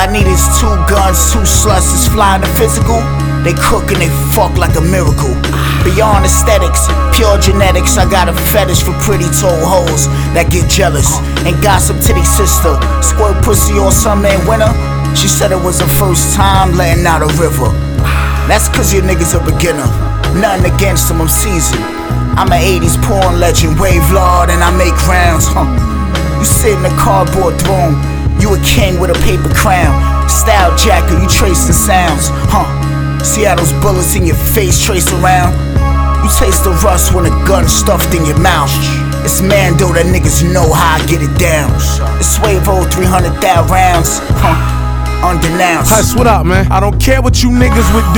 I need is 2 guns, 2 sluts, is flying the physical. They cook and they fuck like a miracle. Beyond aesthetics, pure genetics, I got a fetish for pretty tall hoes that get jealous and gossip to their sister. Squirt pussy all summer and winter. She said it was her first time letting out a river. That's cause your niggas a beginner. Nothing against them, I'm seasoned. I'm an 80s porn legend, wave lord, and I make rounds. You sit in a cardboard throne, you a king with a paper crown. Style jacker, you tracing sounds. See how those bullets in your face trace around? You taste the rust when a gun stuffed in your mouth. It's Mando that niggas know how I get it down. It's Swavo 300,000 rounds, undeniable. Hush, what up, man? I don't care what you niggas would do.